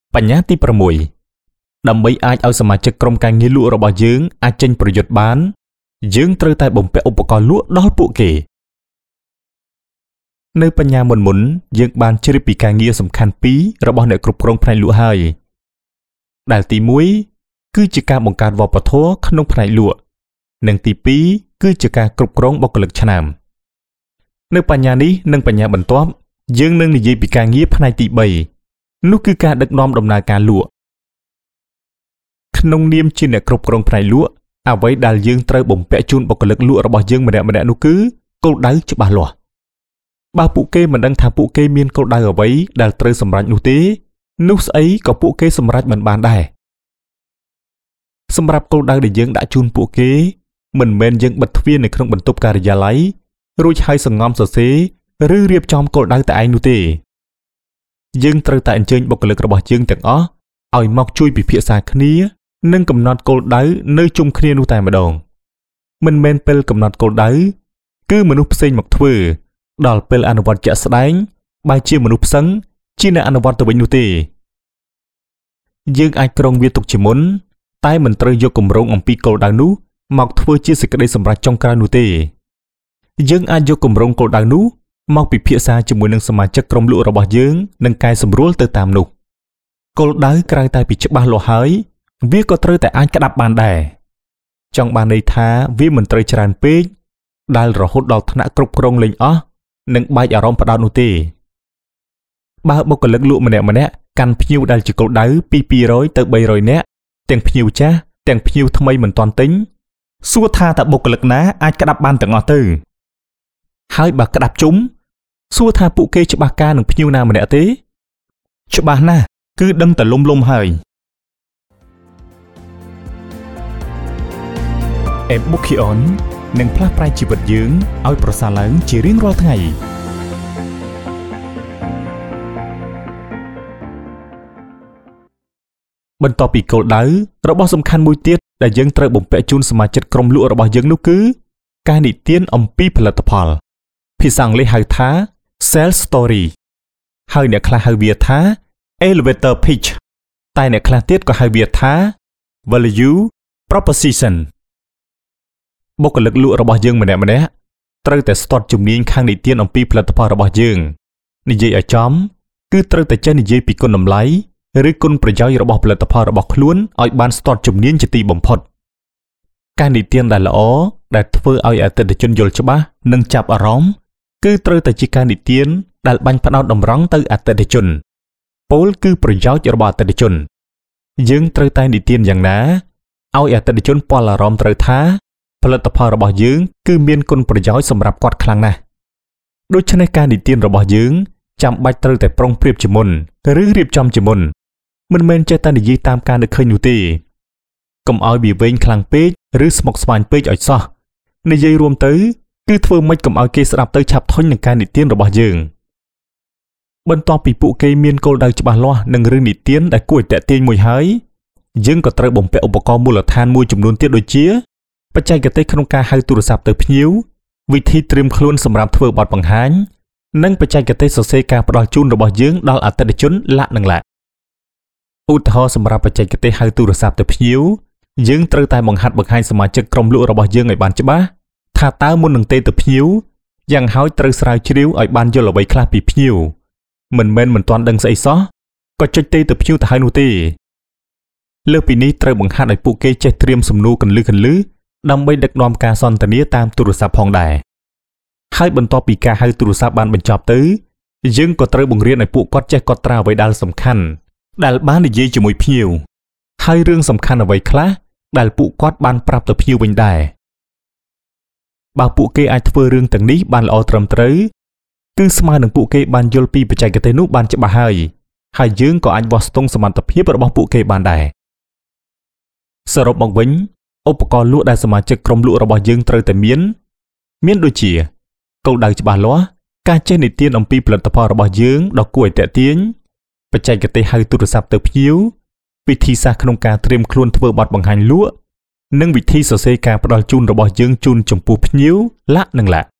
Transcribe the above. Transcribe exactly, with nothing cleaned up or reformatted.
បញ្ញាទីប្រាំមួយដើម្បីអាចឲ្យសមាជិកក្រុមការងារលក់របស់យើងអាចចេញប្រយុទ្ធបានយើងត្រូវតែបំពាក់ឧបករណ៍លក់ដល់ពួកគេនៅបញ្ញាមុនមុនយើងបានជ្រាបពីការងារសំខាន់ពីររបស់អ្នកគ្រប់គ្រងផ្នែកលក់ហើយដែលទីមួយគឺជាការបង្កើតវប្បធម៌ក្នុងផ្នែកលក់និងទីពីរគឺជាការគ្រប់គ្រងបុគ្គលិកឆ្នើមនៅបញ្ញានេះនិងបញ្ញាបន្ទាប់យើងនឹងនិយាយពីការងារផ្នែកទីបីនោះគឺការដឹកនាំដំណើរការលក់ក្នុងនាមជាអ្នកគ្រប់គ្រងផ្នែកលក់អ្វីដែលយើងត្រូវបំពាក់ជូនបុគ្គលិកលក់របស់យើងម្នាក់ម្នាក់នោះគឺគោលដៅច្បាស់លាស់បើពួកគេមិនដឹងថាពួកគេមានគោលដៅអ្វីដែលត្រូវសម្រេចនោះទេនោះស្អីក៏ពួកគេសម្រេចមិនបានដែរសម្រាប់គោលដៅដែលយើងដាក់ជូនពួកគេមិនមែនយើងបិទទ្វារនៅក្នុងបន្ទប់ការិយាល័យរួចហើយសង្ងំសរសេរឬរៀបចំគោលដៅតែឯងនោះទេយើងត្រូវតែអញ្ជើញបុគ្គលិករបស់យើងទាំងអស់ឲ្យមកជួយពិភាក្សាគ្នានិងកំណត់គោលដៅនៅជុំគ្នានោះតែម្ដងមិនមែនពេលកំណត់គោលដៅគឺមនុស្សផ្សេងមកធ្វើដល់ពេលអនុវត្តជាក់ស្ដែងបែរជាមនុស្សផ្សឹងជាអ្នកអនុវត្តទៅវិញនោះទេយើងអាចក្រុងវាទុកជាមុនតែមិនត្រូវយកគម្រោងអំពីគោលដៅនោះមកធ្វើជាសេចក្តីសម្រេចចុងក្រោយនោះទេយើងអាចយកគម្រោងគោលដៅនោះមកពិភាក្សាជាមួយនឹងសមាជិកក្រុមលក់របស់យើងនិងកែសម្រួលទៅតាមនោះគោលដៅក្រៅតែពីច្បាស់លាស់ហើយវាក៏ត្រូវតែអាចក្តាប់បានដែរចង់បានន័យថាវាមិនត្រូវច្រើនពេកដែលរហូតដល់ថ្នាក់គ្រប់គ្រងលេងអស់និងបែកអារម្មណ៍ផ្ដោតនោះទេបើបុគ្គលិកលក់ម្នាក់ម្នាក់កាន់ភ្ញៀវដែលជាគោលដៅពីពីរយទៅបីរយនាក់ទាំងភ្ញៀវចាស់ទាំងភ្ញៀវថ្មីមិនទាន់ទិញសួរថាតើបុគ្គលិកណាអាចក្តាប់បានទាំងអស់ទៅហើយបើក្តាប់ជុំសួរថាពួកគេច្បាស់ការនឹងភ្ញៀវណាម្នាក់ទេច្បាស់ណាស់គឺដឹងតែលុំលុំហើយអេប៊ូគីអននឹងផ្លាស់ប្រែជីវិតយើងឲ្យប្រសើរឡើងជារៀងរាល់ថ្ងៃបន្ទាប់ពីគោលដៅរបស់សំខាន់មួយទៀតដែលយើងត្រូវបំពាក់ជូនសមាជិកក្រុមលក់របស់យើងនោះគឺការនិទានអំពីផលិតផលភាសាអង់គ្លេសហៅថា sales story ហើយអ្នកខ្លះហៅវាថា elevator pitch តែអ្នកខ្លះទៀតក៏ហៅវាថា value proposition បុគ្គលិកលក់របស់យើងម្នាក់ម្នាក់ត្រូវតែស្ទាត់ជំនាញខាងនិទានអំពីផលិតផលរបស់យើងនិយាយឲ្យចំគឺត្រូវតែចេះនិយាយពីគុណតម្លៃឬគុណប្រយោជន៍របស់ផលិតផលរបស់ខ្លួនឲ្យបានស្ទាត់ជំនាញជាទីបំផុតការនិទានដែលល្អដែលធ្វើឲ្យអតិថិជនយល់ច្បាស់និងចាប់អារម្មណ៍គឺត្រូវតែជាការនិទានដែលបាញ់ផ្ដោតតម្រង់ទៅអតិថិជនពោលគឺប្រយោជន៍របស់អតិថិជនយើងត្រូវតែនិទានយ៉ាងណាឲ្យអតិថិជនពាល់អារម្មណ៍ត្រូវថាផលិតផលរបស់យើងគឺមានគុណប្រយោជន៍សម្រាប់គាត់ខ្លាំងណាស់ដូច្នេះការនិទានរបស់យើងចាំបាច់ត្រូវតែប្រុងប្រៀបជាមុនឬរៀបចំជាមុនមិនមែនចេះតែនិយាយតាមការនឹកឃើញនោះទេកុំឲ្យវាវែងខ្លាំងពេកឬស្មុគស្មាញពេកឲ្យសោះនិយាយរួមទៅគឺធ្វើម៉េចកុំឲ្យគេស្ដាប់ទៅឆាប់ធុញនឹងការនិទានរបស់យើងបន្ទាប់ពីពួកគេមានគោលដៅច្បាស់លាស់និងរឿងនិទានដែលគួរឲ្យទាក់ទាញមួយហើយយើងក៏ត្រូវបំពាក់ឧបករណ៍មូលដ្ឋានមួយចំនួនទៀតដូចជាបច្ចេកទេសក្នុងការហៅទូរស័ព្ទទៅភ្ញៀវវិធីត្រៀមខ្លួនសម្រាប់ធ្វើបទបង្ហាញនិងបច្ចេកទេសសរសេរការផ្ដល់ជូនរបស់យើងដល់អតិថិជនលក្ខនឹងលក្ខឧទាហរណ៍សម្រាប់បច្ចេកទេសហៅទូរស័ព្ទទៅភ្ញៀវយើងត្រូវតែបង្ហាត់បង្ហាញសមាជិកក្រុមលក់របស់យើងឲ្យបានច្បាស់ថាតើមុននឹងទេទៅភ្ញៀវយ៉ាងហោចត្រូវស្រាវជ្រាវឲ្យបានយល់អ្វីខ្លះពីភ្ញៀវមិនមែនមិនទាន់ដឹងស្អីសោះក៏ចុចទេទៅភ្ញៀវទៅហើយនោះទេលើសពីនេះត្រូវបង្ហាត់ឲ្យពួកគេចេះត្រៀមសំណួរកន្លឹះកន្លឹះដើម្បីដឹកនាំការសន្ទនាតាមទូរស័ព្ទផងដែរហើយបន្ទាប់ពីការហៅទូរស័ព្ទបានបញ្ចប់ទៅយើងក៏ត្រូវបង្រៀនឲ្យពួកគាត់ចេះកត់ត្រាអ្វីដែលសំខាន់ដែលបាននិយាយជាមួយភ្ញៀវហើយរឿងសំខាន់អ្វីខ្លះដែលពួកគាត់បានប្រាប់ទៅភ្ញៀវវិញដែរបើពួកគេអាចធ្វើរឿងទាំងនេះបានល្អត្រឹមត្រូវគឺស្មើនឹងពួកគេបានយល់ពីបច្ចេកទេសនោះបានច្បាស់ហើយហើយយើងក៏អាចវាស់ស្ទង់សមត្ថភាពរបស់ពួកគេបានដែរសរុបមកវិញឧបករណ៍លក់ដែលសមាជិកក្រុមលក់របស់យើងត្រូវតែមានមានដូចជាគោលដៅច្បាស់លាស់ការចេះនិទានអំពីផលិតផលរបស់យើងដ៏គួរឲ្យទាក់ទាញបច្ចេកទេសហៅទូរស័ព្ទទៅភ្ញៀវវិធីសាស្ត្រក្នុងការត្រៀមខ្លួនធ្វើបទបង្ហាញលក់និងវិធីសរសេរការផ្ដល់ជូនរបស់យើងជូនចំពោះភ្ញៀវលក្ខនឹងលក្ខ